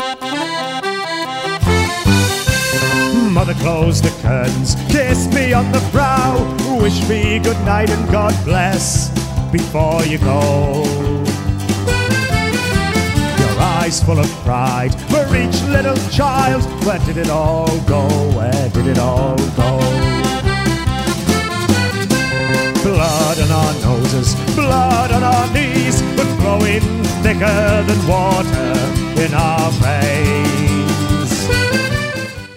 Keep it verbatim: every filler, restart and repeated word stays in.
Mother, close the curtains, kiss me on the brow, wish me good night and God bless before you go. Your eyes full of pride for each little child. Where did it all go? Where did it all go? Blood on our noses, blood on our knees, but flowing thicker than water in our veins.